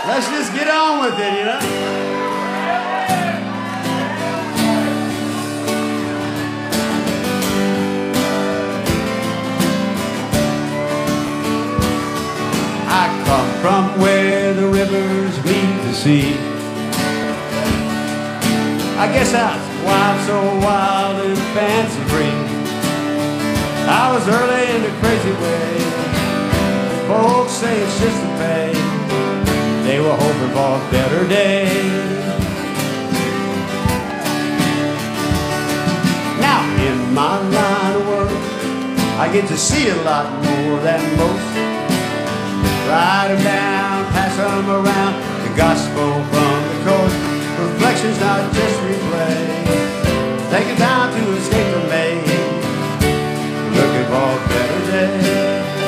Let's just get on with it, you know? I come from where the rivers meet the sea. I guess that's why I'm so wild and fancy free. I was early in a crazy way. Folks say it's just a phase. They were hoping for a better day. Now in my line of work, I get to see a lot more than most. Write them down, pass them around, the gospel from the coast. Reflections, not just replay. Taking time to escape from me, looking for a better day.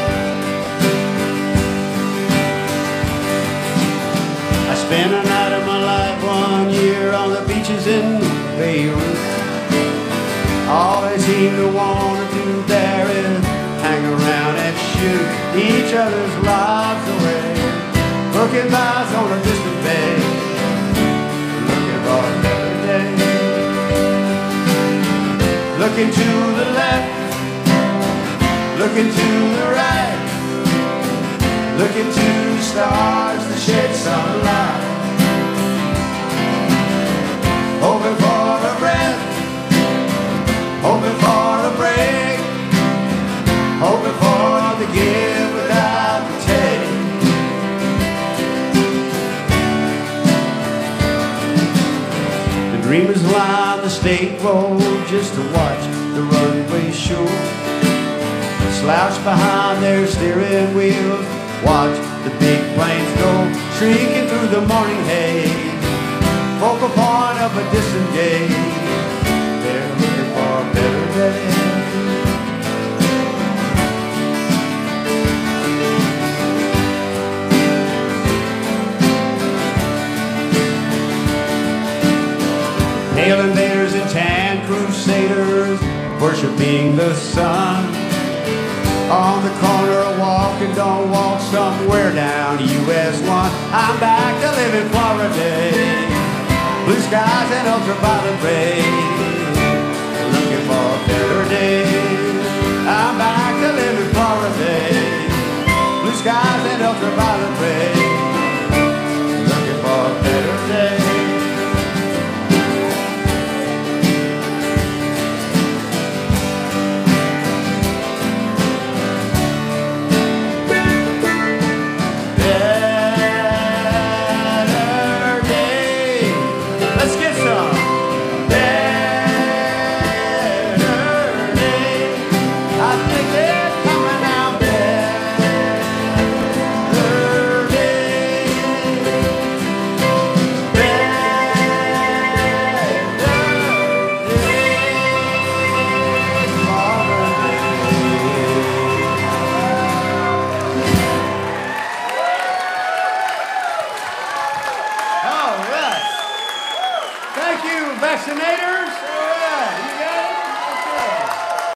I spent a night of my life 1 year on the beaches in Beirut. All they seem to want to do there is hang around and shoot each other's lives away. Looking miles on a distant bay, looking for a better day. Looking to the left, looking to the right, looking to the stars to shed some light. Hoping for a breath, hoping for a break, hoping for the give without the take. The dreamers line the state road just to watch the runway show. Slouch behind their steering wheels, watch the big planes go shrieking through the morning haze. Focal point of a distant gate, they're looking for a better day. Pale invaders and tan crusaders worshiping the sun. On the corner walking, don't walk somewhere down US 1. I'm back to live in Florida. Blue skies and ultraviolet rays, looking for a better day. I'm back to live in Florida. Blue skies and ultraviolet rays, looking for a better day. Thank you, Vaccinator.